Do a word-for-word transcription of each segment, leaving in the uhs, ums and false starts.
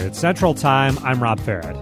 It's Central Time. I'm Rob Farrett.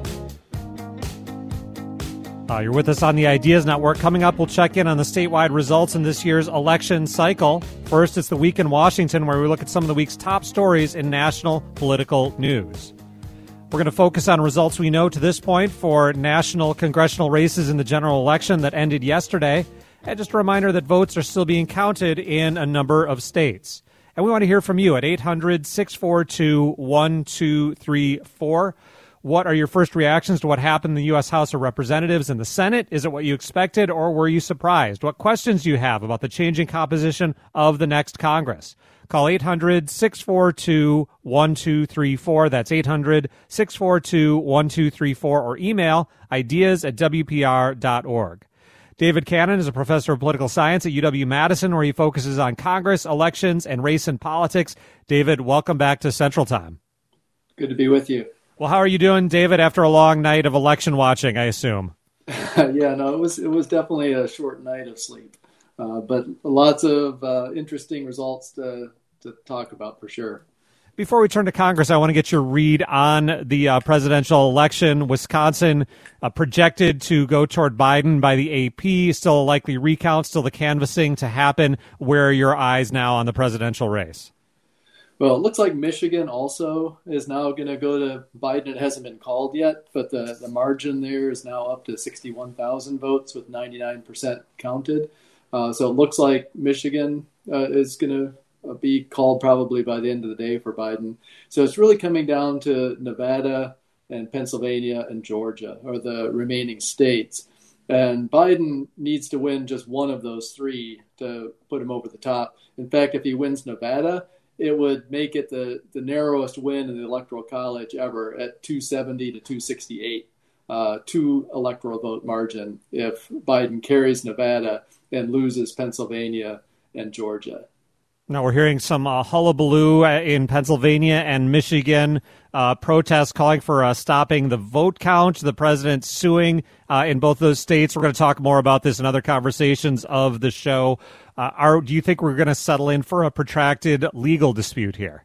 Uh, you're with us on the Ideas Network. Coming up, we'll check in on the statewide results in this year's election cycle. First, it's the Week in Washington, where we look at some of the week's top stories in national political news. We're going to focus on results we know to this point for national congressional races in the general election that ended yesterday. And just a reminder that votes are still being counted in a number of states. And we want to hear from you at eight hundred, six four two, one two three four. What are your first reactions to what happened in the U S House of Representatives and the Senate? Is it what you expected, or were you surprised? What questions do you have about the changing composition of the next Congress? Call eight hundred, six four two, one two three four. That's eight hundred, six four two, one two three four, or email ideas at w p r dot org. David Cannon is a professor of political science at U W-Madison, where he focuses on Congress, elections, and race and politics. David, welcome back to Central Time. Good to be with you. Well, how are you doing, David, after a long night of election watching, I assume? yeah, no, it was it was definitely a short night of sleep, uh, but lots of uh, interesting results to, to talk about for sure. Before we turn to Congress, I want to get your read on the uh, presidential election. Wisconsin uh, projected to go toward Biden by the A P, still a likely recount, still the canvassing to happen. Where are your eyes now on the presidential race? Well, it looks like Michigan also is now going to go to Biden. It hasn't been called yet, but the, the margin there is now up to sixty-one thousand votes with ninety-nine percent counted. Uh, so it looks like Michigan uh, is going to be called probably by the end of the day for Biden. So it's really coming down to Nevada and Pennsylvania and Georgia, or the remaining states. And Biden needs to win just one of those three to put him over the top. In fact, if he wins Nevada, it would make it the, the narrowest win in the Electoral College ever at two seventy to two sixty-eight, uh, two electoral vote margin if Biden carries Nevada and loses Pennsylvania and Georgia. Now, we're hearing some uh, hullabaloo in Pennsylvania and Michigan, uh, protests calling for uh, stopping the vote count, the president suing uh, in both those states. We're going to talk more about this in other conversations of the show. Uh, are, do you think we're going to settle in for a protracted legal dispute here?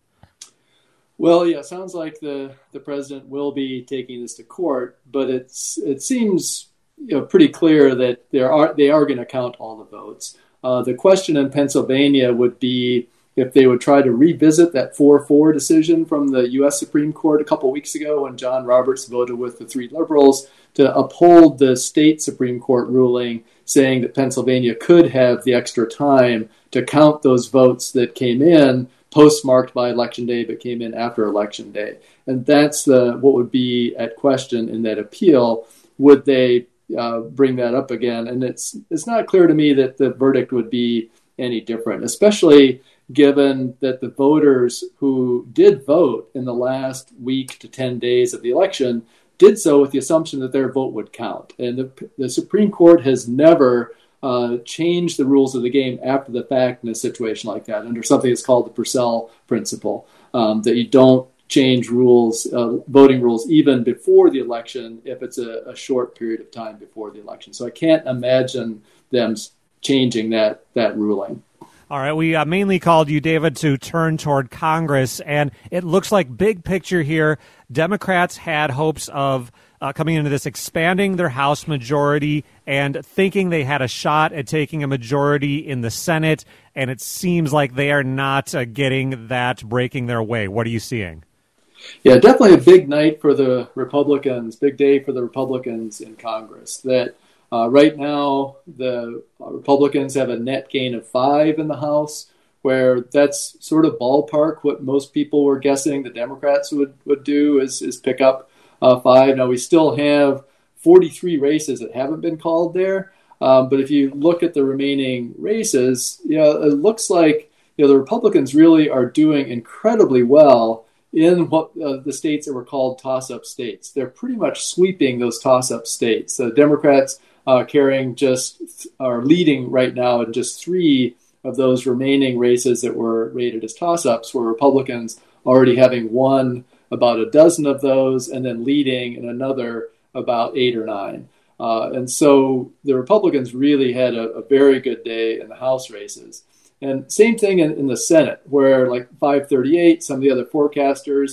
Well, yeah, it sounds like the, the president will be taking this to court, but it's it seems you know, pretty clear that there are they are going to count all the votes. Uh, the question in Pennsylvania would be if they would try to revisit that four four decision from the U S Supreme Court a couple weeks ago when John Roberts voted with the three liberals to uphold the state Supreme Court ruling saying that Pennsylvania could have the extra time to count those votes that came in postmarked by Election Day but came in after Election Day. And that's the what would be at question in that appeal. Would they Uh, bring that up again? And it's it's not clear to me that the verdict would be any different, especially given that the voters who did vote in the last week to ten days of the election did so with the assumption that their vote would count. And the, the Supreme Court has never uh, changed the rules of the game after the fact in a situation like that, under something that's called the Purcell principle, um, that you don't change rules, uh, voting rules, even before the election if it's a, a short period of time before the election. So I can't imagine them changing that that ruling. All right, we uh, mainly called you, David, to turn toward Congress, and it looks like big picture here, Democrats had hopes of uh, coming into this expanding their House majority and thinking they had a shot at taking a majority in the Senate, and it seems like they are not uh, getting that breaking their way. What are you seeing? Yeah, definitely a big night for the Republicans, big day for the Republicans in Congress. That uh, right now the Republicans have a net gain of five in the House, where that's sort of ballpark what most people were guessing the Democrats would, would do is, is pick up uh, five. Now we still have forty-three races that haven't been called there, um, but if you look at the remaining races, you know, it looks like you know the Republicans really are doing incredibly well in what uh, the states that were called toss-up states. They're pretty much sweeping those toss-up states. The Democrats uh, carrying just are leading right now in just three of those remaining races that were rated as toss-ups, where Republicans already having won about a dozen of those and then leading in another about eight or nine. Uh, and so the Republicans really had a, a very good day in the House races. And same thing in, in the Senate, where like five thirty-eight, some of the other forecasters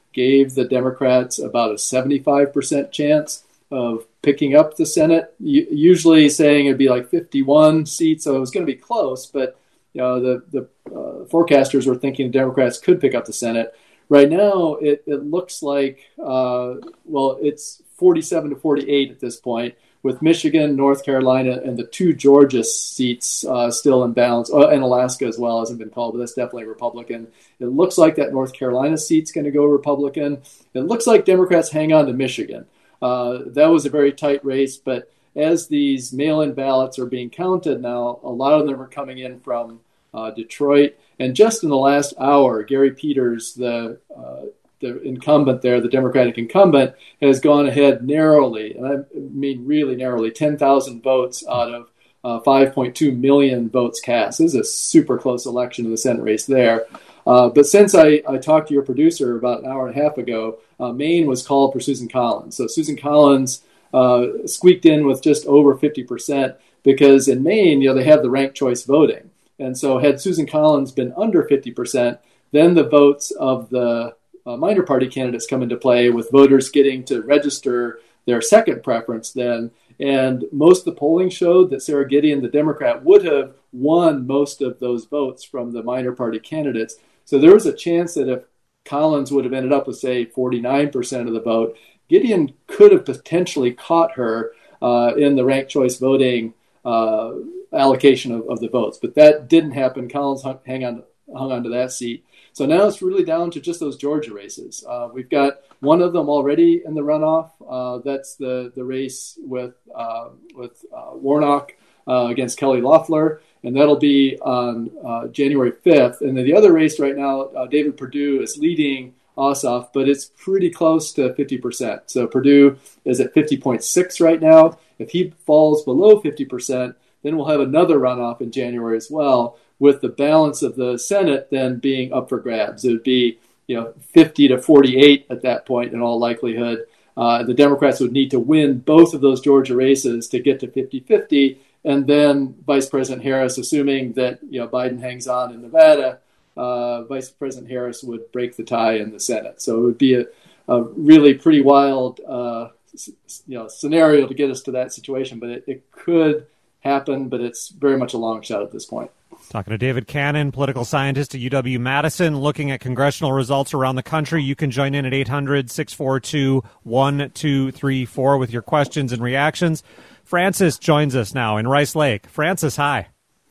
gave the Democrats about a seventy-five percent chance of picking up the Senate, usually saying it'd be like fifty-one seats, so it was going to be close, but you know, the, the uh, forecasters were thinking the Democrats could pick up the Senate. Right now, it, it looks like, uh, well, it's forty-seven to forty-eight at this point, with Michigan, North Carolina, and the two Georgia seats uh, still in balance, uh, and Alaska as well hasn't been called, but that's definitely Republican. It looks like that North Carolina seat's going to go Republican. It looks like Democrats hang on to Michigan. Uh, that was a very tight race, but as these mail-in ballots are being counted now, a lot of them are coming in from uh, Detroit. And just in the last hour, Gary Peters, the uh, the incumbent there, the Democratic incumbent, has gone ahead narrowly, and I mean really narrowly, ten thousand votes out of uh, five point two million votes cast. This is a super close election in the Senate race there. Uh, but since I, I talked to your producer about an hour and a half ago, uh, Maine was called for Susan Collins. So Susan Collins uh, squeaked in with just over fifty percent because in Maine, you know, they have the ranked choice voting. And so had Susan Collins been under fifty percent, then the votes of the uh, minor party candidates come into play, with voters getting to register their second preference then. And most of the polling showed that Sarah Gideon, the Democrat, would have won most of those votes from the minor party candidates. So there was a chance that if Collins would have ended up with, say, forty-nine percent of the vote, Gideon could have potentially caught her uh, in the ranked choice voting uh, allocation of, of the votes. But that didn't happen. Collins hung, hang on, hung on to that seat. So now it's really down to just those Georgia races. Uh, we've got one of them already in the runoff. Uh, that's the, the race with, uh, with uh, Warnock uh, against Kelly Loeffler. And that'll be on uh, January fifth. And then the other race right now, uh, David Perdue is leading Ossoff, but it's pretty close to fifty percent. So Perdue is at fifty point six right now. If he falls below fifty percent, then we'll have another runoff in January as well, with the balance of the Senate then being up for grabs. It would be, you know, fifty to forty-eight at that point in all likelihood. Uh, the Democrats would need to win both of those Georgia races to get to fifty-fifty. And then Vice President Harris, assuming that, you know, Biden hangs on in Nevada, uh, Vice President Harris would break the tie in the Senate. So it would be a, a really pretty wild, uh, you know, scenario to get us to that situation. But it, it could happen, but it's very much a long shot at this point. Talking to David Cannon, political scientist at U W-Madison, looking at congressional results around the country. You can join in at eight hundred, six four two, one two three four with your questions and reactions. Francis joins us now in Rice Lake. Francis, hi.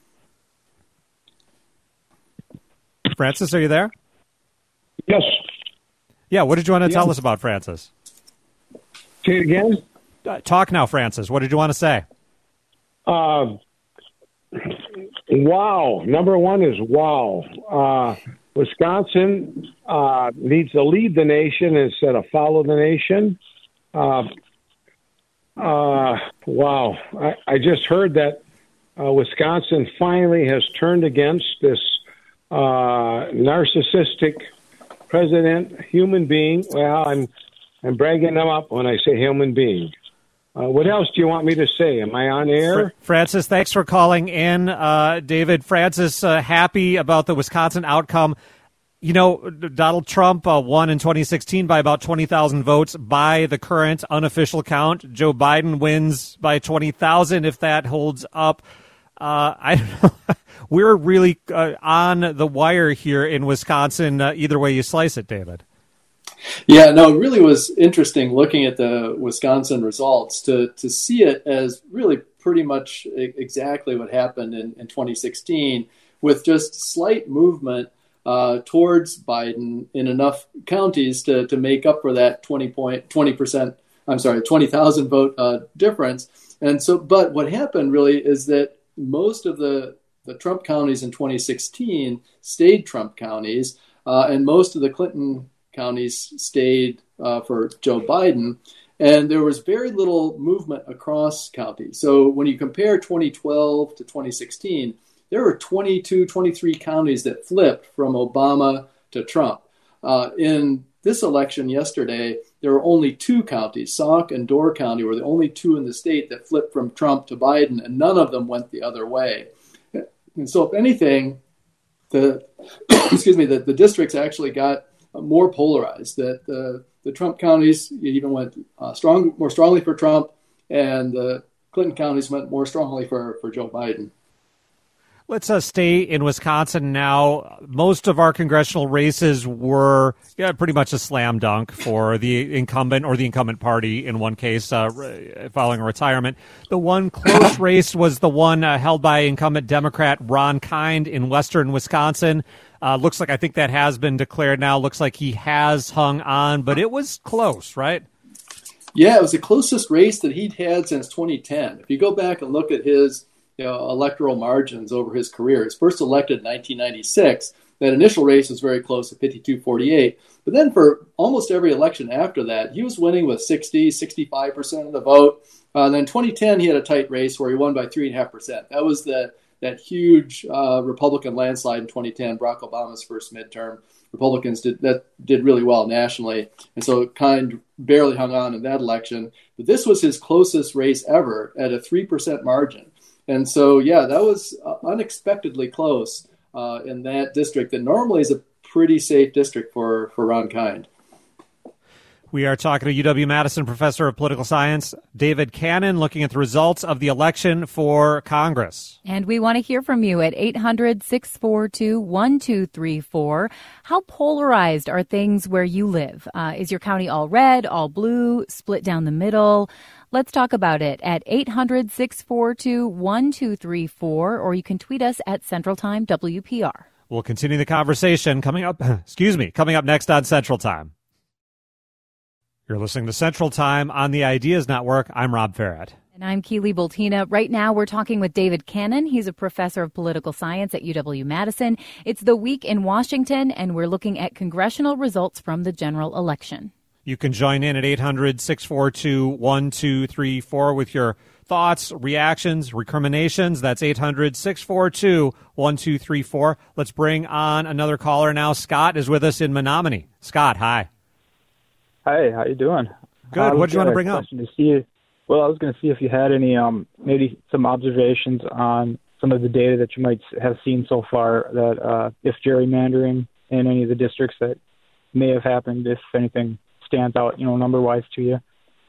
Francis, are you there? Yes. Yeah, what did you want to yes. tell us about, Francis? Say it again? Uh, talk now, Francis. What did you want to say? Uh, wow. Number one is wow. Uh, Wisconsin uh, needs to lead the nation instead of follow the nation. Uh, uh, wow. I, I just heard that uh, Wisconsin finally has turned against this uh, narcissistic president, human being. Well, I'm I'm bragging them up when I say human being. Uh, what else do you want me to say? Am I on air? Francis, thanks for calling in. Uh, David, Francis, uh, happy about the Wisconsin outcome. You know, Donald Trump uh, won in twenty sixteen by about twenty thousand votes by the current unofficial count. Joe Biden wins by twenty thousand if that holds up. Uh, I don't know. We're really uh, on the wire here in Wisconsin, uh, either way you slice it, David. Yeah, no, it really was interesting looking at the Wisconsin results to to see it as really pretty much exactly what happened in, in twenty sixteen, with just slight movement uh, towards Biden in enough counties to, to make up for that twenty point twenty percent. I'm sorry, twenty thousand vote uh, difference. And so, but what happened really is that most of the the Trump counties in twenty sixteen stayed Trump counties, uh, and most of the Clinton counties stayed uh, for Joe Biden, and there was very little movement across counties. So when you compare twenty twelve to twenty sixteen, there were twenty-two, twenty-three counties that flipped from Obama to Trump. Uh, in this election yesterday, there were only two counties, Sauk and Door County were the only two in the state that flipped from Trump to Biden, and none of them went the other way. And so if anything, the excuse me, the, the districts actually got more polarized. That the the Trump counties even went uh, strong, more strongly for Trump, and the Clinton counties went more strongly for, for Joe Biden. Let's uh, stay in Wisconsin now. Most of our congressional races were yeah, pretty much a slam dunk for the incumbent or the incumbent party in one case uh, following a retirement. The one close race was the one uh, held by incumbent Democrat Ron Kind in western Wisconsin. Uh, looks like I think that has been declared now. Looks like he has hung on, but it was close, right? Yeah, it was the closest race that he'd had since twenty ten. If you go back and look at his you know, electoral margins over his career. He was first elected in nineteen ninety-six. That initial race was very close at fifty-two forty-eight. But then for almost every election after that, he was winning with sixty, sixty-five percent of the vote. Uh, and then twenty ten, he had a tight race where he won by three point five percent. That was the that huge uh, Republican landslide in twenty ten, Barack Obama's first midterm. Republicans did that did really well nationally. And so Kind barely hung on in that election. But this was his closest race ever at a three percent margin. And so, yeah, that was uh, unexpectedly close uh, in that district that normally is a pretty safe district for, for Ron Kind. We are talking to U W-Madison professor of political science, David Cannon, looking at the results of the election for Congress. And we want to hear from you at eight hundred, six four two, one two three four. How polarized are things where you live? Uh, is your county all red, all blue, split down the middle? Let's talk about it at eight hundred, six four two, one two three four, or you can tweet us at Central Time W P R. We'll continue the conversation coming up, excuse me, coming up next on Central Time. You're listening to Central Time on the Ideas Network. I'm Rob Farrett. And I'm Keely Boltina. Right now, we're talking with David Cannon. He's a professor of political science at U W-Madison. It's the week in Washington, and we're looking at congressional results from the general election. You can join in at eight hundred, six four two, one two three four with your thoughts, reactions, recriminations. That's eight hundred, six four two, one two three four. Let's bring on another caller now. Scott is with us in Menominee. Scott, hi. Hi, how you doing? Good. What do you want to bring up? To see, well, I was going to see if you had any, um, maybe some observations on some of the data that you might have seen so far, that uh, if gerrymandering in any of the districts that may have happened, if anything stands out, you know, number-wise to you.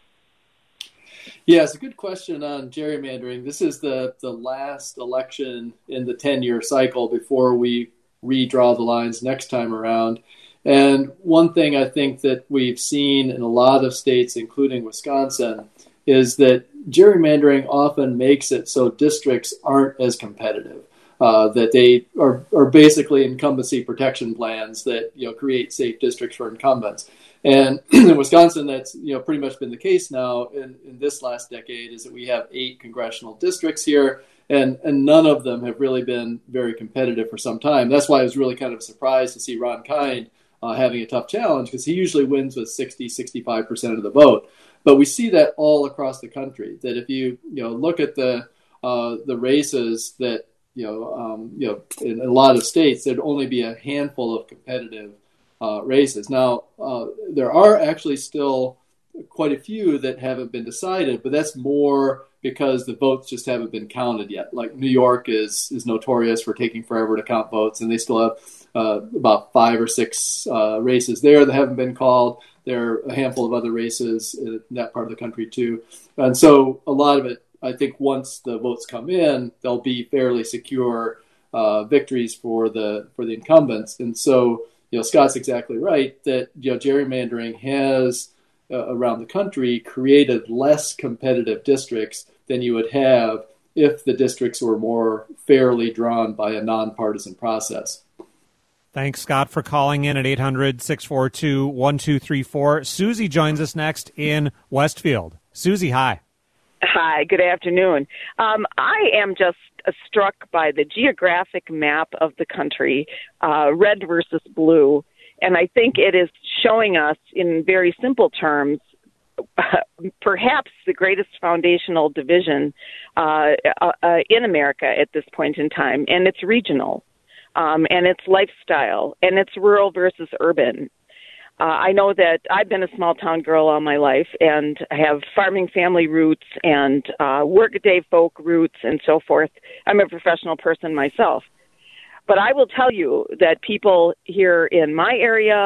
Yeah, it's a good question on gerrymandering. This is the, the last election in the ten-year cycle before we redraw the lines next time around. And one thing I think that we've seen in a lot of states, including Wisconsin, is that gerrymandering often makes it so districts aren't as competitive, uh, that they are, are basically incumbency protection plans that, you know, create safe districts for incumbents. And in Wisconsin, that's, you know, pretty much been the case now in, in this last decade, is that we have eight congressional districts here, and, and none of them have really been very competitive for some time. That's why I was really kind of surprised to see Ron Kind Uh, having a tough challenge, because he usually wins with sixty, sixty-five percent of the vote. But we see that all across the country, that if you, you know, look at the uh, the races that, you know, um, you know, in a lot of states, there'd only be a handful of competitive uh, races. Now, uh, there are actually still quite a few that haven't been decided, but that's more because the votes just haven't been counted yet. Like New York is is notorious for taking forever to count votes, and they still have Uh, about five or six uh, races there that haven't been called. There are a handful of other races in that part of the country too. And so a lot of it, I think once the votes come in, they'll be fairly secure uh, victories for the for the incumbents. And so, you know, Scott's exactly right that, you know, gerrymandering has uh, around the country created less competitive districts than you would have if the districts were more fairly drawn by a nonpartisan process. Thanks, Scott, for calling in at eight hundred, six four two, one two three four. Susie joins us next in Westfield. Susie, hi. Hi, good afternoon. Um, I am just uh, struck by the geographic map of the country, uh, red versus blue, and I think it is showing us in very simple terms uh, perhaps the greatest foundational division uh, uh, in America at this point in time, and it's regional. Um, and it's lifestyle, and it's rural versus urban. Uh, I know that I've been a small-town girl all my life and have farming family roots and uh, workaday folk roots and so forth. I'm a professional person myself. But I will tell you that people here in my area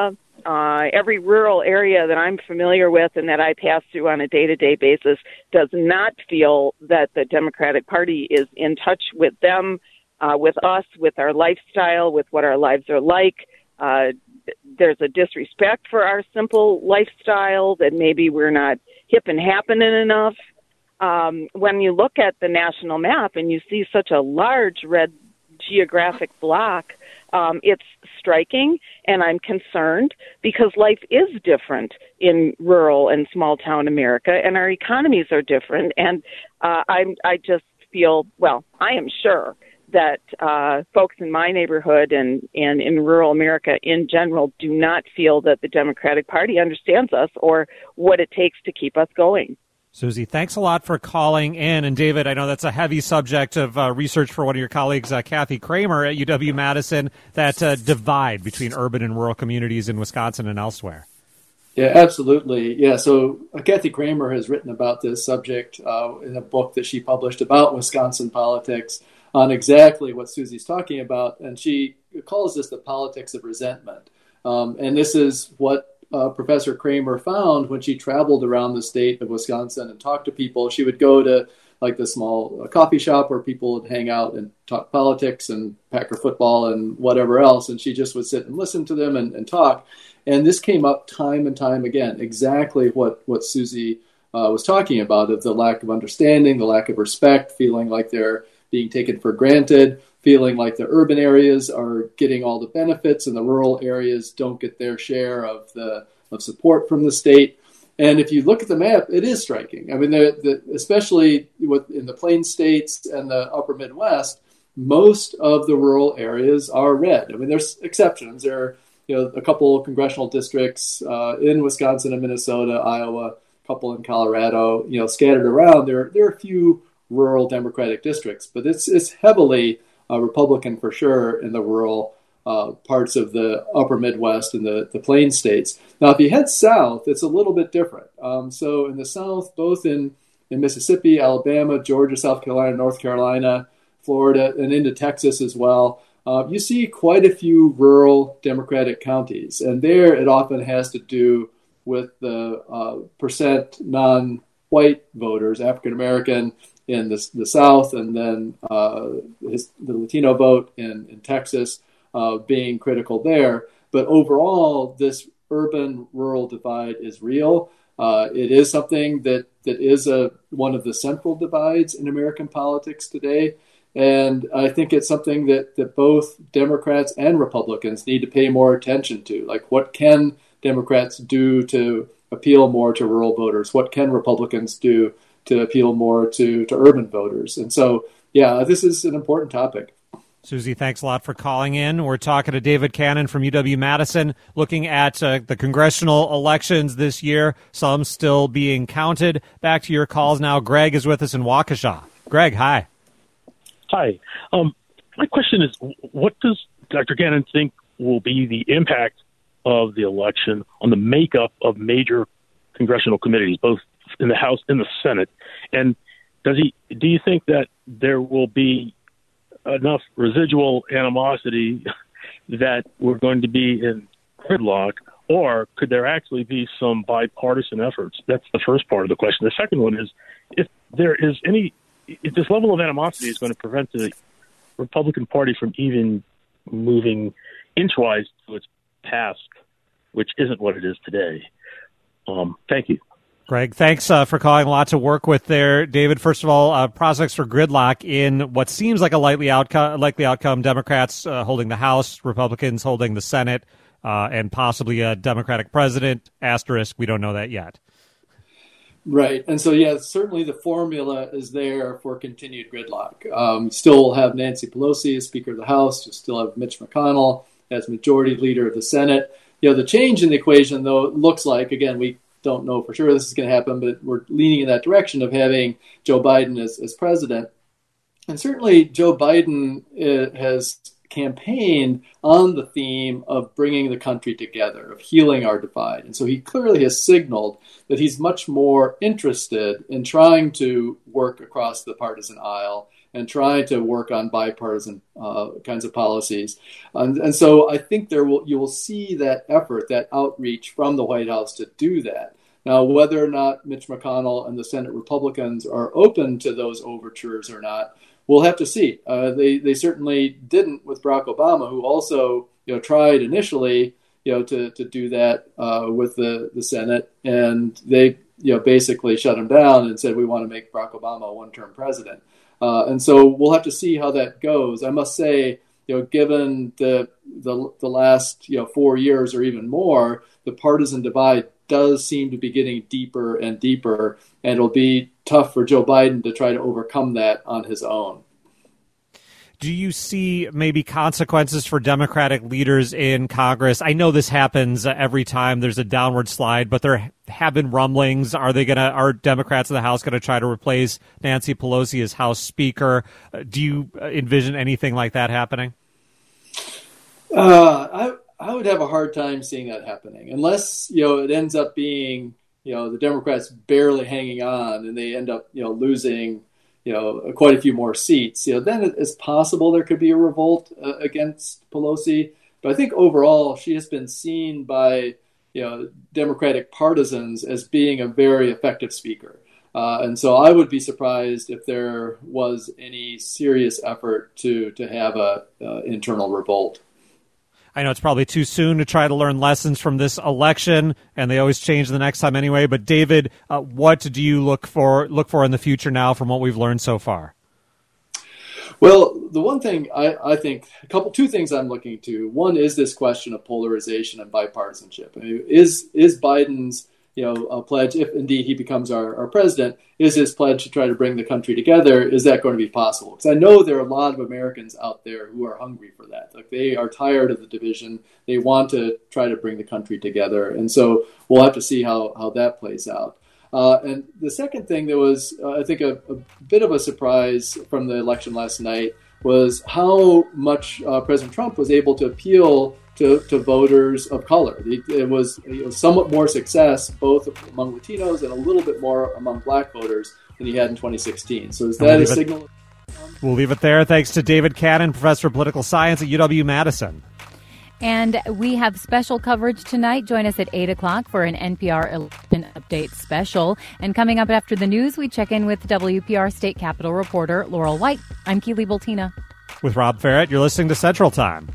uh, every rural area that I'm familiar with and that I pass through on a day-to-day basis does not feel that the Democratic Party is in touch with them, uh, with us, with our lifestyle, with what our lives are like. Uh, there's a disrespect for our simple lifestyle that maybe we're not hip and happening enough. Um, when you look at the national map and you see such a large red geographic block, um, it's striking, and I'm concerned because life is different in rural and small town America, and our economies are different. And uh, I'm, I just feel, well, I am sure that uh, folks in my neighborhood and, and in rural America in general do not feel that the Democratic Party understands us or what it takes to keep us going. Susie, thanks a lot for calling in. And David, I know that's a heavy subject of uh, research for one of your colleagues, uh, Kathy Kramer at U W-Madison, that uh, divide between urban and rural communities in Wisconsin and elsewhere. Yeah, absolutely. Yeah, so uh, Kathy Kramer has written about this subject uh, in a book that she published about Wisconsin politics on exactly what Susie's talking about. And she calls this the politics of resentment. Um, and this is what Uh, Professor Kramer found when she traveled around the state of Wisconsin and talked to people. She would go to like the small uh, coffee shop where people would hang out and talk politics and Packer football and whatever else. And she just would sit and listen to them and, and talk. And this came up time and time again, exactly what, what Susie uh, was talking about, of the lack of understanding, the lack of respect, feeling like they're being taken for granted, feeling like the urban areas are getting all the benefits and the rural areas don't get their share of the of support from the state. And if you look at the map, it is striking. I mean, the, the, especially with, in the Plain States and the upper Midwest, most of the rural areas are red. I mean, there's exceptions. There are you know, a couple of congressional districts uh, in Wisconsin and Minnesota, Iowa, a couple in Colorado, you know, scattered around. There, there are a few rural Democratic districts, but it's, it's heavily Uh, Republican for sure in the rural uh, parts of the upper Midwest and the, the Plain States. Now, if you head south, it's a little bit different. Um, so in the south, both in, in Mississippi, Alabama, Georgia, South Carolina, North Carolina, Florida, and into Texas as well, uh, you see quite a few rural Democratic counties. And there it often has to do with the uh, percent non-white voters, African American, in the, the South, and then uh, his, the Latino vote in, in Texas uh, being critical there. But overall, this urban-rural divide is real. Uh, it is something that, that is a one of the central divides in American politics today. And I think it's something that, that both Democrats and Republicans need to pay more attention to. Like, what can Democrats do to appeal more to rural voters? What can Republicans do to appeal more to, to urban voters? And so, yeah, this is an important topic. Susie, thanks a lot for calling in. We're talking to David Cannon from U W-Madison, looking at uh, the congressional elections this year, some still being counted. Back to your calls now. Greg is with us in Waukesha. Greg, hi. Hi. Um, my question is, what does Doctor Cannon think will be the impact of the election on the makeup of major congressional committees, both in the House and the Senate? And does he? Do you think that there will be enough residual animosity that we're going to be in gridlock, or could there actually be some bipartisan efforts? That's the first part of the question. The second one is, if there is any, if this level of animosity is going to prevent the Republican Party from even moving inchwise to its past, which isn't what it is today. Um, thank you. Greg, thanks uh, for calling. A lot to work with there. David, first of all, uh, prospects for gridlock in what seems like a likely outcome, likely outcome, Democrats uh, holding the House, Republicans holding the Senate, uh, and possibly a Democratic president, asterisk, we don't know that yet. Right. And so, yeah, certainly the formula is there for continued gridlock. Um, still have Nancy Pelosi as Speaker of the House. You still have Mitch McConnell as Majority Leader of the Senate. You know, the change in the equation, though, it looks like, again, we don't know for sure this is going to happen, but we're leaning in that direction of having Joe Biden as, as president. And certainly Joe Biden uh, has campaigned on the theme of bringing the country together, of healing our divide. And so he clearly has signaled that he's much more interested in trying to work across the partisan aisle and trying to work on bipartisan uh, kinds of policies. And, and so I think there will you will see that effort, that outreach from the White House to do that. Now, whether or not Mitch McConnell and the Senate Republicans are open to those overtures or not, we'll have to see. Uh, they they certainly didn't with Barack Obama, who also you know tried initially you know to to do that uh, with the, the Senate, and they you know basically shut him down and said we want to make Barack Obama a one-term president. Uh, and so we'll have to see how that goes. I must say, you know, given the the the last you know four years or even more, the partisan divide does seem to be getting deeper and deeper, and it'll be tough for Joe Biden to try to overcome that on his own. Do you see maybe consequences for Democratic leaders in Congress? I know this happens every time there's a downward slide, but there have been rumblings. Are they going to, are Democrats in the House going to try to replace Nancy Pelosi as House Speaker? Do you envision anything like that happening? Uh, I I would have a hard time seeing that happening unless, you know, it ends up being, you know, the Democrats barely hanging on and they end up, you know, losing, you know, quite a few more seats. You know, then it's possible there could be a revolt uh, against Pelosi. But I think overall she has been seen by, you know, Democratic partisans as being a very effective speaker. Uh, and so I would be surprised if there was any serious effort to to have a uh, internal revolt. I know it's probably too soon to try to learn lessons from this election, and they always change the next time anyway. But David, uh, what do you look for look for in the future now from what we've learned so far? Well, the one thing I, I think, a couple, two things I'm looking to. One is this question of polarization and bipartisanship. I mean, is is Biden's you know a pledge, if indeed he becomes our, our president, is his pledge to try to bring the country together? Is that going to be possible? Because I know there are a lot of Americans out there who are hungry for that. Like they are tired of the division. They want to try to bring the country together. And so we'll have to see how, how that plays out. Uh, and the second thing that was, uh, I think, a, a bit of a surprise from the election last night was how much uh, President Trump was able to appeal to, to voters of color. It, it was you know, somewhat more success both among Latinos and a little bit more among black voters than he had in twenty sixteen. So is that a signal? We'll leave it there. Thanks to David Cannon, professor of political science at U W-Madison. And we have special coverage tonight. Join us at eight o'clock for an N P R election update special. And coming up after the news, we check in with W P R State Capitol reporter Laurel White. I'm Keely Bultina. With Rob Ferret, you're listening to Central Time.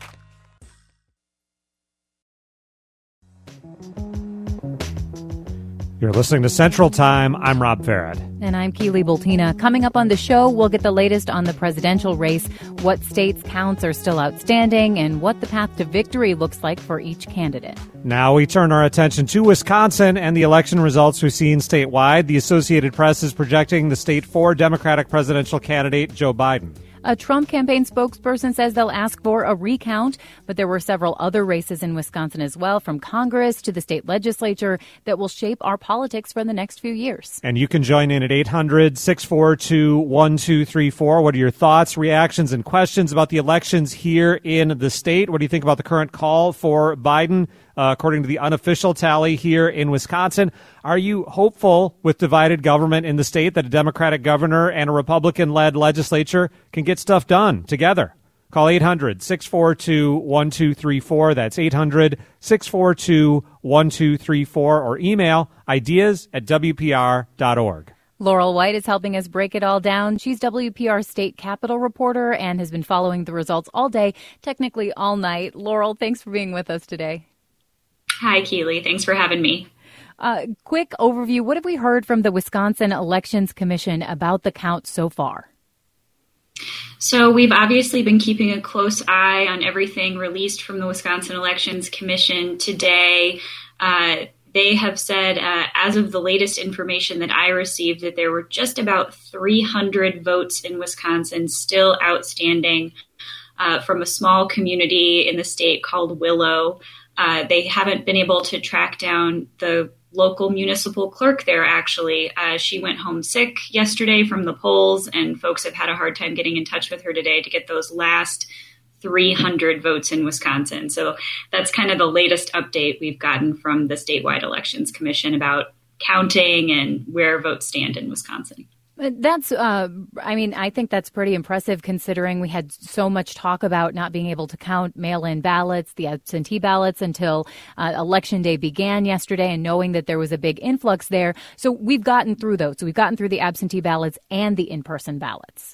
You're listening to Central Time. I'm Rob Ferret. And I'm Keely Bultina. Coming up on the show, we'll get the latest on the presidential race, what states' counts are still outstanding, and what the path to victory looks like for each candidate. Now we turn our attention to Wisconsin and the election results we've seen statewide. The Associated Press is projecting the state for Democratic presidential candidate Joe Biden. A Trump campaign spokesperson says they'll ask for a recount, but there were several other races in Wisconsin as well, from Congress to the state legislature, that will shape our politics for the next few years. And you can join in at eight hundred, six four two, one two three four. What are your thoughts, reactions, and questions about the elections here in the state? What do you think about the current call for Biden? Uh, according to the unofficial tally here in Wisconsin, are you hopeful with divided government in the state that a Democratic governor and a Republican-led legislature can get stuff done together? Call eight hundred, six four two, one two three four. That's eight hundred, six four two, one two three four, or email ideas at w p r dot org. Laurel White is helping us break it all down. She's W P R State Capitol reporter and has been following the results all day, technically all night. Laurel, thanks for being with us today. Hi, Keely. Thanks for having me. Uh, quick overview. What have we heard from the Wisconsin Elections Commission about the count so far? So we've obviously been keeping a close eye on everything released from the Wisconsin Elections Commission today. Uh, they have said, uh, as of the latest information that I received, that there were just about three hundred votes in Wisconsin still outstanding uh, from a small community in the state called Willow. Uh, they haven't been able to track down the local municipal clerk there, actually. Uh, she went home sick yesterday from the polls, and folks have had a hard time getting in touch with her today to get those last three hundred votes in Wisconsin. So that's kind of the latest update we've gotten from the Statewide Elections Commission about counting and where votes stand in Wisconsin. That's, uh, I mean, I think that's pretty impressive considering we had so much talk about not being able to count mail-in ballots, the absentee ballots until uh, Election Day began yesterday, and knowing that there was a big influx there. So we've gotten through those. So we've gotten through the absentee ballots and the in-person ballots.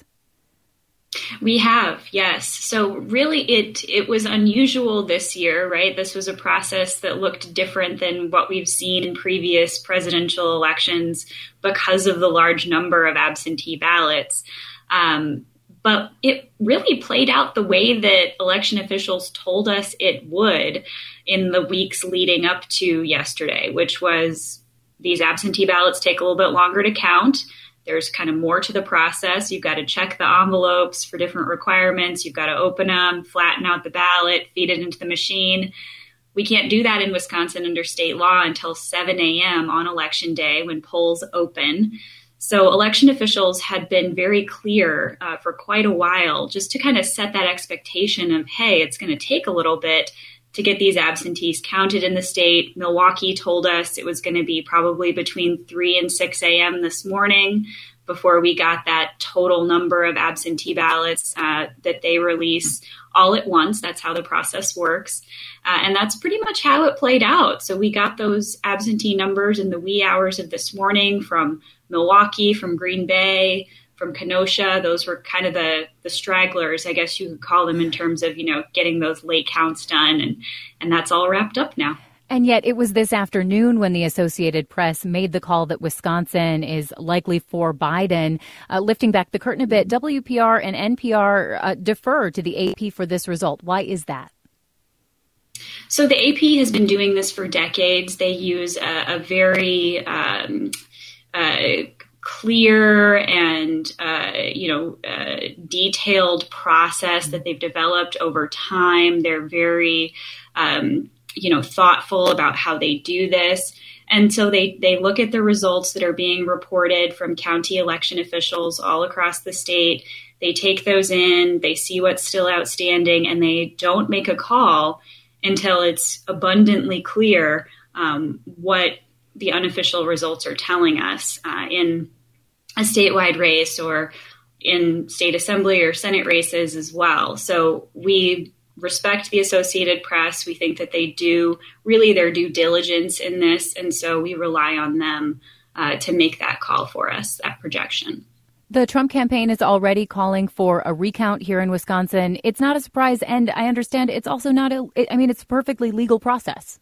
We have, yes. So really it it was unusual this year, right? This was a process that looked different than what we've seen in previous presidential elections because of the large number of absentee ballots. Um, but it really played out the way that election officials told us it would in the weeks leading up to yesterday, which was these absentee ballots take a little bit longer to count. There's kind of more to the process. You've got to check the envelopes for different requirements. You've got to open them, flatten out the ballot, feed it into the machine. We can't do that in Wisconsin under state law until seven a.m. on Election Day when polls open. So election officials had been very clear uh, for quite a while just to kind of set that expectation of, hey, it's going to take a little bit to get these absentees counted in the state. Milwaukee told us it was going to be probably between three and six a.m. this morning before we got that total number of absentee ballots uh, that they release all at once. That's how the process works. Uh, and that's pretty much how it played out. So we got those absentee numbers in the wee hours of this morning from Milwaukee, from Green Bay, from Kenosha. Those were kind of the, the stragglers, I guess you could call them, in terms of, you know, getting those late counts done. And, and that's all wrapped up now. And yet it was this afternoon when the Associated Press made the call that Wisconsin is likely for Biden. Uh, lifting back the curtain a bit, W P R and N P R uh, defer to the A P for this result. Why is that? So the A P has been doing this for decades. They use a, a very um, uh, clear and, uh, you know, uh, detailed process that they've developed over time. They're very, um, you know, thoughtful about how they do this. And so they, they look at the results that are being reported from county election officials all across the state. They take those in, they see what's still outstanding, and they don't make a call until it's abundantly clear um, what the unofficial results are telling us uh, in a statewide race or in state assembly or Senate races as well. So we respect the Associated Press. We think that they do really their due diligence in this. And so we rely on them uh, to make that call for us, that projection. The Trump campaign is already calling for a recount here in Wisconsin. It's not a surprise. And I understand it's also not a, I mean, it's a perfectly legal process.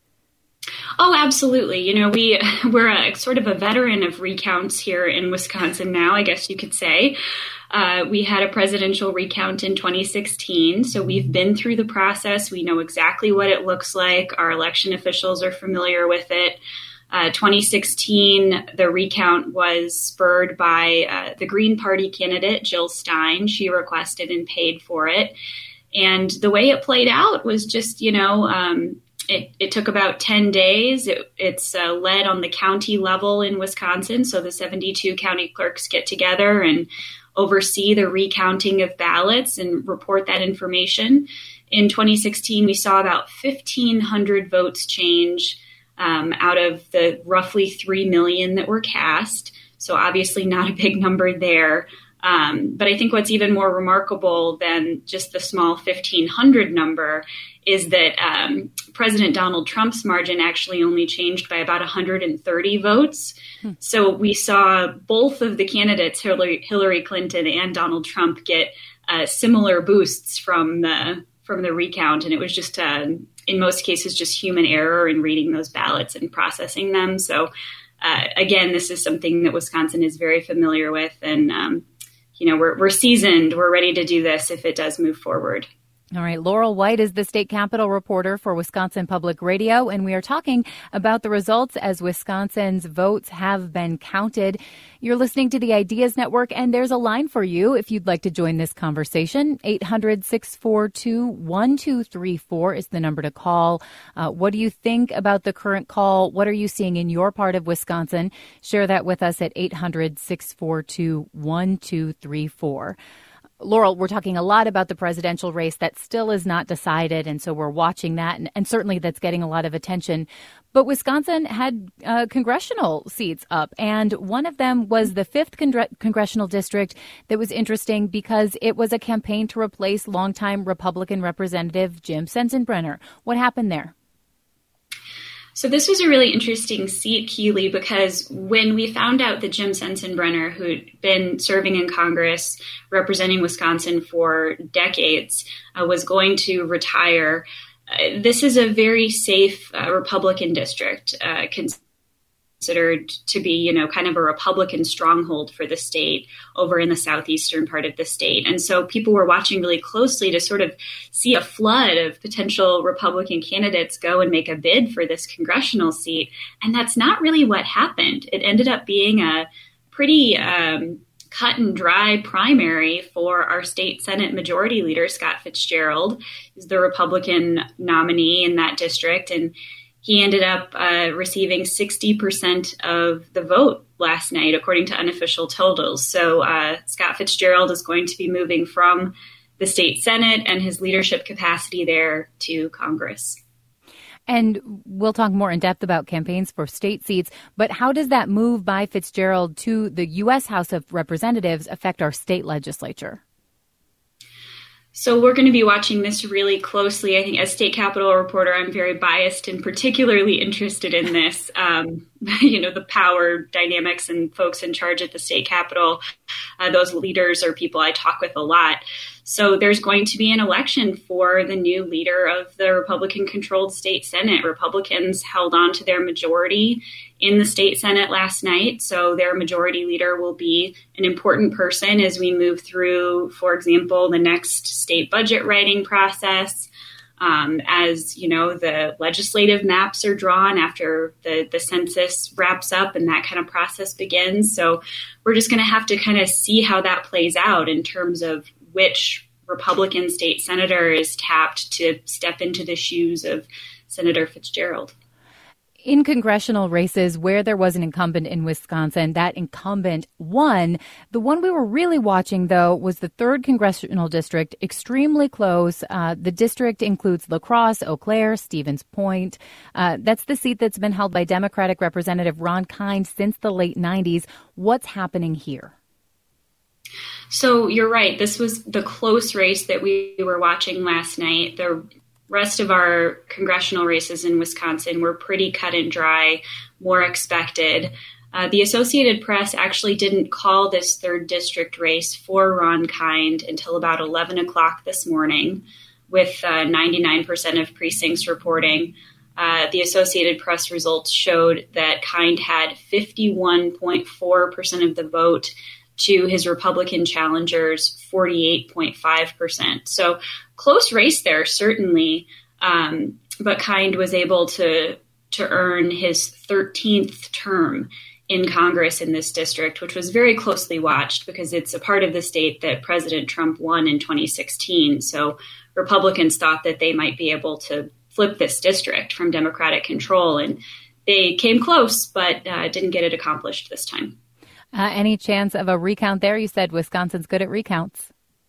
Oh, absolutely. You know, we, we're a, sort of a veteran of recounts here in Wisconsin now, I guess you could say. Uh, we had a presidential recount in twenty sixteen, so we've been through the process. We know exactly what it looks like. Our election officials are familiar with it. Uh, twenty sixteen, the recount was spurred by uh, the Green Party candidate, Jill Stein. She requested and paid for it. And the way it played out was just, you know, um, It, it took about ten days. It, it's uh, led on the county level in Wisconsin. So the seventy-two county clerks get together and oversee the recounting of ballots and report that information. In twenty sixteen, we saw about fifteen hundred votes change um, out of the roughly three million that were cast. So obviously not a big number there. Um, but I think what's even more remarkable than just the small fifteen hundred number is that um, President Donald Trump's margin actually only changed by about one hundred thirty votes. Hmm. So we saw both of the candidates, Hillary, Hillary Clinton and Donald Trump, get uh, similar boosts from the from the recount. And it was just, uh, in most cases, just human error in reading those ballots and processing them. So, uh, again, this is something that Wisconsin is very familiar with. And, um, you know, we're, we're seasoned. We're ready to do this if it does move forward. All right. Laurel White is the state capitol reporter for Wisconsin Public Radio, and we are talking about the results as Wisconsin's votes have been counted. You're listening to the Ideas Network, and there's a line for you if you'd like to join this conversation. eight hundred, six four two, one two three four is the number to call. Uh, what do you think about the current call? What are you seeing in your part of Wisconsin? Share that with us at eight hundred, six four two, one two three four. Laurel, we're talking a lot about the presidential race that still is not decided, and so we're watching that, and, and certainly that's getting a lot of attention. But Wisconsin had uh, congressional seats up, and one of them was the fifth con- congressional district that was interesting because it was a campaign to replace longtime Republican Representative Jim Sensenbrenner. What happened there? So this was a really interesting seat, Keely, because when we found out that Jim Sensenbrenner, who'd been serving in Congress representing Wisconsin for decades, uh, was going to retire, uh, this is a very safe uh, Republican district, uh, considered to be, you know, kind of a Republican stronghold for the state over in the southeastern part of the state. And so people were watching really closely to sort of see a flood of potential Republican candidates go and make a bid for this congressional seat. And that's not really what happened. It ended up being a pretty um, cut and dry primary for our state Senate Majority Leader, Scott Fitzgerald. He's the Republican nominee in that district. And he ended up uh, receiving sixty percent of the vote last night, according to unofficial totals. So uh, Scott Fitzgerald is going to be moving from the state Senate and his leadership capacity there to Congress. And we'll talk more in depth about campaigns for state seats. But how does that move by Fitzgerald to the U S House of Representatives affect our state legislature? So we're going to be watching this really closely. I think as state capitol reporter, I'm very biased and particularly interested in this. Um, you know, the power dynamics and folks in charge at the state capitol, uh, those leaders are people I talk with a lot. So there's going to be an election for the new leader of the Republican-controlled state Senate. Republicans held on to their majority in the state Senate last night, so their majority leader will be an important person as we move through, for example, the next state budget writing process. Um, as, you know, the legislative maps are drawn after the, the census wraps up and that kind of process begins. So we're just going to have to kind of see how that plays out in terms of which Republican state senator is tapped to step into the shoes of Senator Fitzgerald. In congressional races where there was an incumbent in Wisconsin, that incumbent won. The one we were really watching, though, was the third congressional district, extremely close. Uh, the district includes La Crosse, Eau Claire, Stevens Point. Uh, that's the seat that's been held by Democratic Representative Ron Kind since the late nineties. What's happening here? So you're right. This was the close race that we were watching last night. The rest of our congressional races in Wisconsin were pretty cut and dry, more expected. Uh, the Associated Press actually didn't call this third district race for Ron Kind until about eleven o'clock this morning, with uh, ninety-nine percent of precincts reporting. Uh, the Associated Press results showed that Kind had fifty-one point four percent of the vote to his Republican challenger's forty-eight point five percent. So close race there, certainly. Um, but Kind was able to to earn his thirteenth term in Congress in this district, which was very closely watched because it's a part of the state that President Trump won in twenty sixteen. So Republicans thought that they might be able to flip this district from Democratic control. And they came close, but uh, didn't get it accomplished this time. Uh, any chance of a recount there? You said Wisconsin's good at recounts.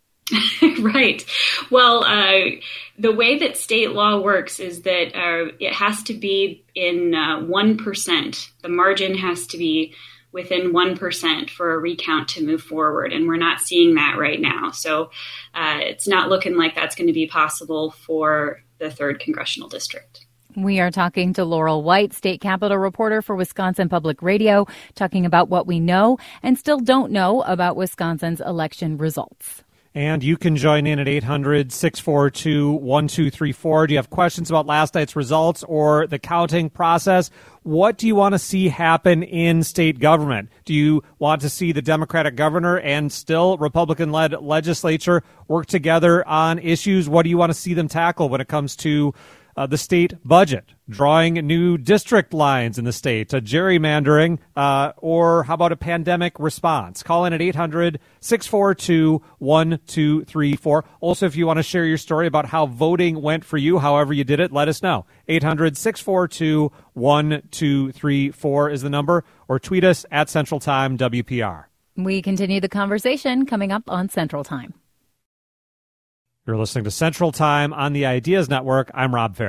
Right. Well, uh, the way that state law works is that uh, it has to be in uh, one percent. The margin has to be within one percent for a recount to move forward. And we're not seeing that right now. So uh, it's not looking like that's going to be possible for the third congressional district. We are talking to Laurel White, state capitol reporter for Wisconsin Public Radio, talking about what we know and still don't know about Wisconsin's election results. And you can join in at eight hundred, six four two, one two three four. Do you have questions about last night's results or the counting process? What do you want to see happen in state government? Do you want to see the Democratic governor and still Republican-led legislature work together on issues? What do you want to see them tackle when it comes to Uh, the state budget, drawing new district lines in the state, uh, gerrymandering, uh, or how about a pandemic response? Call in at eight hundred, six four two, one two three four. Also, if you want to share your story about how voting went for you, however you did it, let us know. eight hundred, six four two, one two three four is the number, or tweet us at Central Time W P R. We continue the conversation coming up on Central Time. You're listening to Central Time on the Ideas Network. I'm Rob Farrett.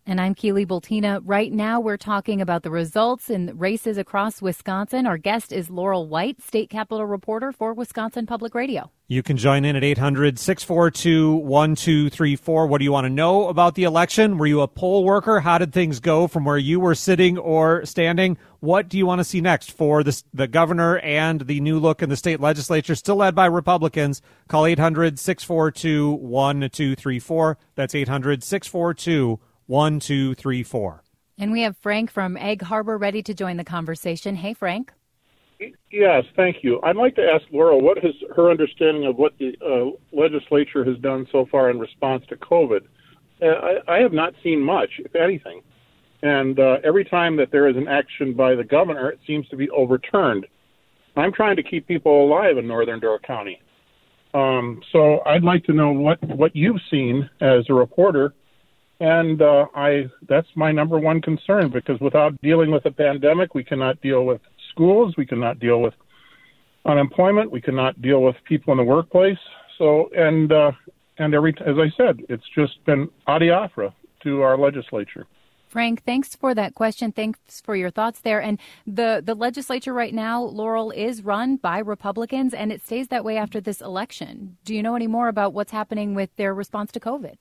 And I'm Keely Bultina. Right now, we're talking about the results in races across Wisconsin. Our guest is Laurel White, state capitol reporter for Wisconsin Public Radio. You can join in at eight hundred, six four two, one two three four. What do you want to know about the election? Were you a poll worker? How did things go from where you were sitting or standing? What do you want to see next for the, the governor and the new look in the state legislature, still led by Republicans? Call eight hundred, six four two, one two three four. That's eight hundred, six four two, one two three four. And we have Frank from Egg Harbor ready to join the conversation. Hey, Frank. Yes, thank you. I'd like to ask Laurel, what is her understanding of what the uh, legislature has done so far in response to COVID? Uh, I, I have not seen much, if anything. And uh, every time that there is an action by the governor, it seems to be overturned. I'm trying to keep people alive in northern Door County. Um, so I'd like to know what, what you've seen as a reporter. And uh, I that's my number one concern, because without dealing with a pandemic, we cannot deal with schools, we cannot deal with unemployment, we cannot deal with people in the workplace. So, and uh, and every as I said, it's just been adiaphora to our legislature. Frank, thanks for that question. Thanks for your thoughts there. And the, the legislature right now, Laurel, is run by Republicans, and it stays that way after this election. Do you know any more about what's happening with their response to COVID?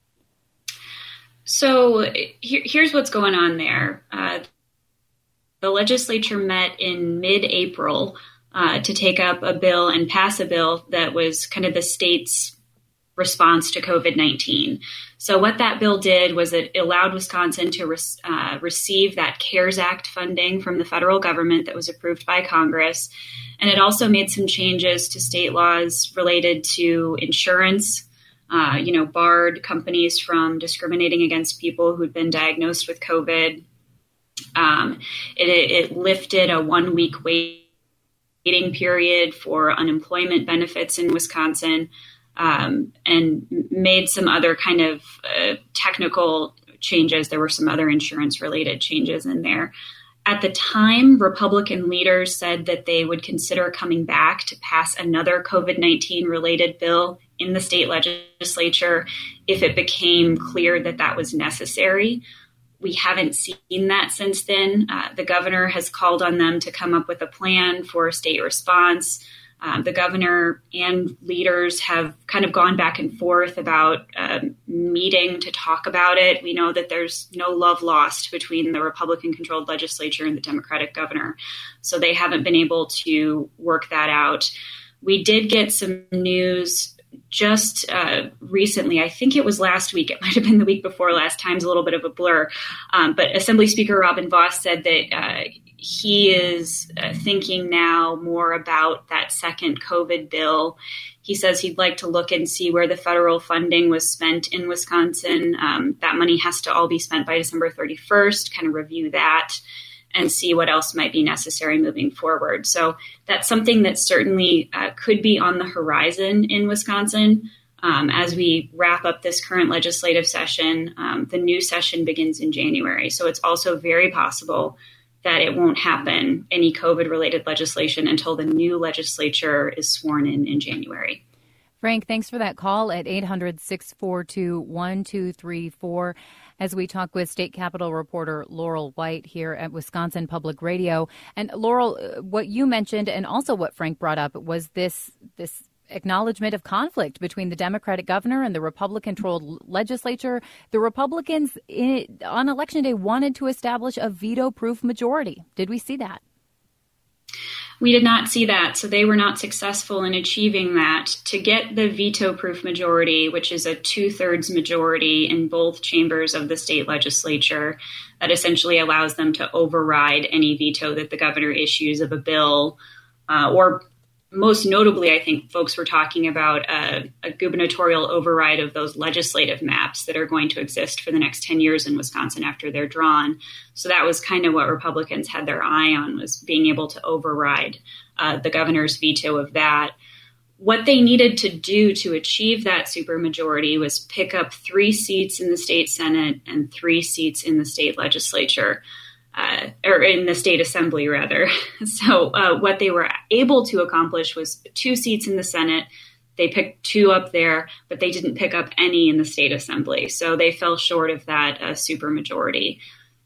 So here, here's what's going on there. Uh, the legislature met in mid-April uh, to take up a bill and pass a bill that was kind of the state's response to COVID nineteen. So what that bill did was it allowed Wisconsin to re- uh, receive that CARES Act funding from the federal government that was approved by Congress. And it also made some changes to state laws related to insurance. Uh, you know, barred companies from discriminating against people who'd been diagnosed with COVID. Um, it, it lifted a one-week waiting period for unemployment benefits in Wisconsin, um, and made some other kind of uh, technical changes. There were some other insurance-related changes in there. At the time, Republican leaders said that they would consider coming back to pass another COVID nineteen related bill in the state legislature if it became clear that that was necessary. We haven't seen that since then. Uh, the governor has called on them to come up with a plan for a state response. Um, the governor and leaders have kind of gone back and forth about um, meeting to talk about it. We know that there's no love lost between the Republican-controlled legislature and the Democratic governor, so they haven't been able to work that out. We did get some news just uh, recently. I think it was last week. It might have been the week before last. Time's a little bit of a blur. Um, but Assembly Speaker Robin Vos said that uh, he is uh, thinking now more about that second COVID bill. He says he'd like to look and see where the federal funding was spent in Wisconsin. Um, that money has to all be spent by December thirty-first, kind of review that and see what else might be necessary moving forward. So that's something that certainly uh, could be on the horizon in Wisconsin. Um, as we wrap up this current legislative session, um, the new session begins in January. So it's also very possible that it won't happen, any COVID-related legislation, until the new legislature is sworn in in January. Frank, thanks for that call at eight hundred, six four two, one two three four. As we talk with State Capitol reporter Laurel White here at Wisconsin Public Radio. And Laurel, what you mentioned and also what Frank brought up was this this acknowledgement of conflict between the Democratic governor and the Republican-controlled legislature. The Republicans in, on Election Day wanted to establish a veto-proof majority. Did we see that? We did not see that, so they were not successful in achieving that. To get the veto-proof majority, which is a two-thirds majority in both chambers of the state legislature, that essentially allows them to override any veto that the governor issues of a bill, uh, or most notably, I think folks were talking about a, a gubernatorial override of those legislative maps that are going to exist for the next ten years in Wisconsin after they're drawn. So that was kind of what Republicans had their eye on, was being able to override uh, the governor's veto of that. What they needed to do to achieve that supermajority was pick up three seats in the state Senate and three seats in the state legislature. Uh, or in the state assembly, rather. So uh, what they were able to accomplish was two seats in the Senate, They picked two up there, but they didn't pick up any in the state assembly. So they fell short of that uh, supermajority.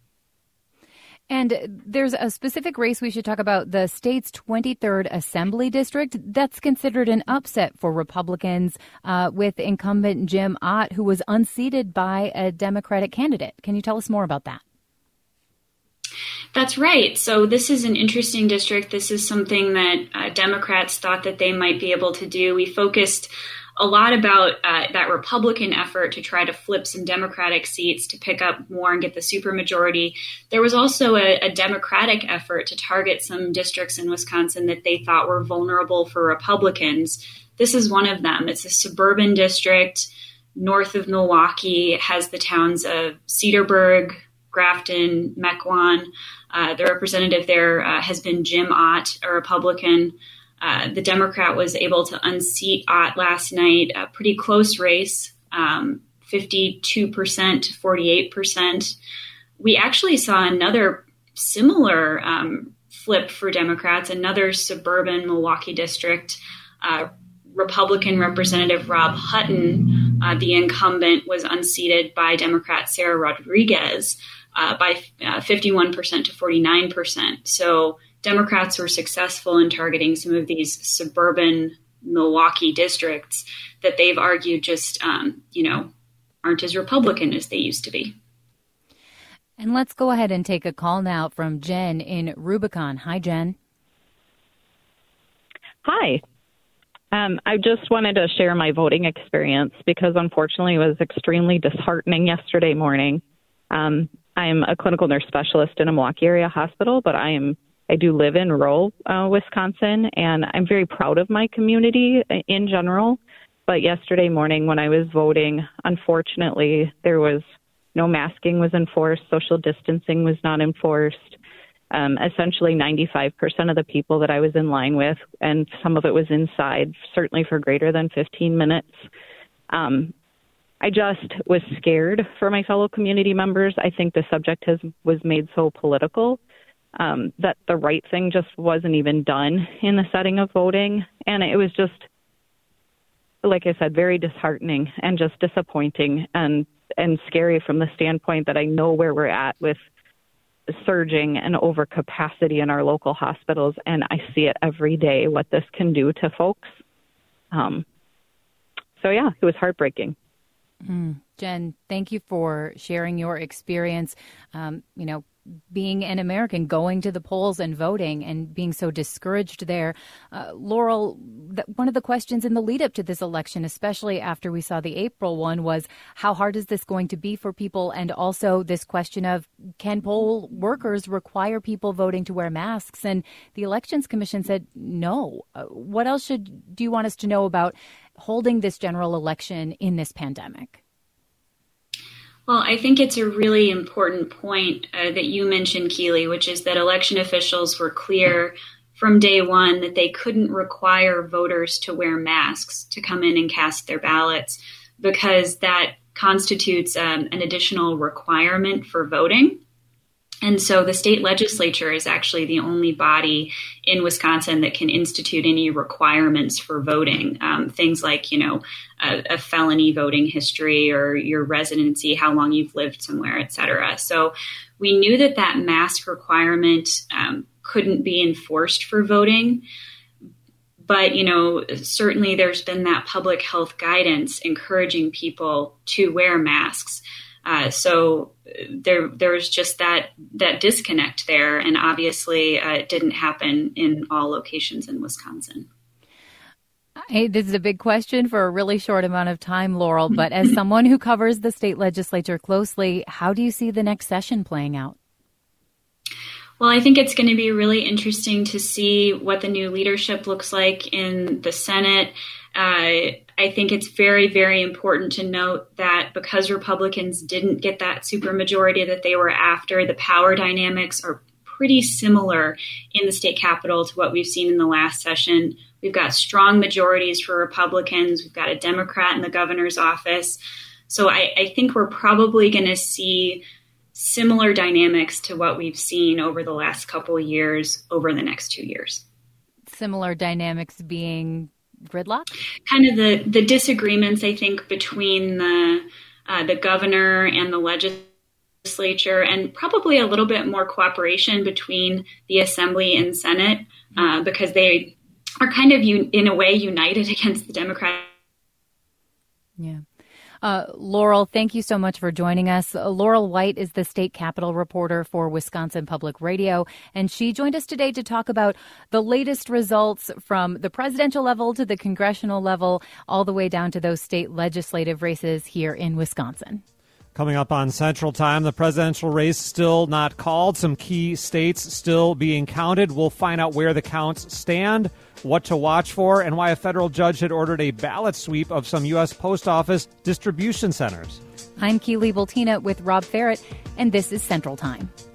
And there's a specific race we should talk about, the state's twenty-third Assembly District. That's considered an upset for Republicans uh, with incumbent Jim Ott, who was unseated by a Democratic candidate. Can you tell us more about that? That's right. So this is an interesting district. This is something that uh, Democrats thought that they might be able to do. We focused a lot about uh, that Republican effort to try to flip some Democratic seats to pick up more and get the supermajority. There was also a, a Democratic effort to target some districts in Wisconsin that they thought were vulnerable for Republicans. This is one of them. It's a suburban district north of Milwaukee. It has the towns of Cedarburg, Grafton, Mequon. Uh, the representative there uh, has been Jim Ott, a Republican. Uh, the Democrat was able to unseat Ott last night, a pretty close race, um, fifty-two percent to forty-eight percent. We actually saw another similar um, flip for Democrats, another suburban Milwaukee district. Uh, Republican Representative Rob Hutton, uh, the incumbent, was unseated by Democrat Sarah Rodriguez uh, by uh, fifty-one percent to forty-nine percent. So Democrats were successful in targeting some of these suburban Milwaukee districts that they've argued just, um, you know, aren't as Republican as they used to be. And let's go ahead and take a call now from Jen in Rubicon. Hi, Jen. Hi. Um, I just wanted to share my voting experience because unfortunately it was extremely disheartening yesterday morning. Um, I'm a clinical nurse specialist in a Milwaukee area hospital, but I am I do live in rural uh, Wisconsin, and I'm very proud of my community in general. But yesterday morning when I was voting, unfortunately, there was no masking was enforced, social distancing was not enforced. Um, essentially, ninety-five percent of the people that I was in line with, and some of it was inside, certainly for greater than fifteen minutes. Um, I just was scared for my fellow community members. I think the subject has was made so political um, that the right thing just wasn't even done in the setting of voting. And it was just, like I said, very disheartening and just disappointing and, and scary from the standpoint that I know where we're at with surging and overcapacity in our local hospitals. And I see it every day, what this can do to folks. Um, so, yeah, it was heartbreaking. Mm. Jen, thank you for sharing your experience, um, you know, being an American, going to the polls and voting and being so discouraged there. Uh, Laurel, th- one of the questions in the lead up to this election, especially after we saw the April one, was how hard is this going to be for people? And also this question of, can poll workers require people voting to wear masks? And the Elections Commission said no. Uh, what else should do you want us to know about holding this general election in this pandemic? Well, I think it's a really important point uh, that you mentioned, Keely, which is that election officials were clear from day one that they couldn't require voters to wear masks to come in and cast their ballots because that constitutes um, an additional requirement for voting. And so the state legislature is actually the only body in Wisconsin that can institute any requirements for voting. Um, things like, you know, a, a felony voting history or your residency, how long you've lived somewhere, et cetera. So we knew that that mask requirement um, couldn't be enforced for voting. But, you know, certainly there's been that public health guidance encouraging people to wear masks. Uh, so there, there was just that that disconnect there, and obviously uh, it didn't happen in all locations in Wisconsin. Hey, this is a big question for a really short amount of time, Laurel, but as someone who covers the state legislature closely, how do you see the next session playing out? Well, I think it's going to be really interesting to see what the new leadership looks like in the Senate. Uh, I think it's very, very important to note that because Republicans didn't get that supermajority that they were after, the power dynamics are pretty similar in the state capitol to what we've seen in the last session. We've got strong majorities for Republicans. We've got a Democrat in the governor's office. So I, I think we're probably going to see similar dynamics to what we've seen over the last couple of years over the next two years. Similar dynamics being gridlock? Kind of the, the disagreements, I think, between the uh, the governor and the legislature, and probably a little bit more cooperation between the Assembly and Senate, uh, because they are kind of, un- in a way, united against the Democrats. Yeah. Uh, Laurel, thank you so much for joining us. Uh, Laurel White is the state capitol reporter for Wisconsin Public Radio, and she joined us today to talk about the latest results from the presidential level to the congressional level, all the way down to those state legislative races here in Wisconsin. Coming up on Central Time, the presidential race still not called. Some key states still being counted. We'll find out where the counts stand, what to watch for, and why a federal judge had ordered a ballot sweep of some U S Post Office distribution centers. I'm Keely Bultina with Rob Ferret, and this is Central Time.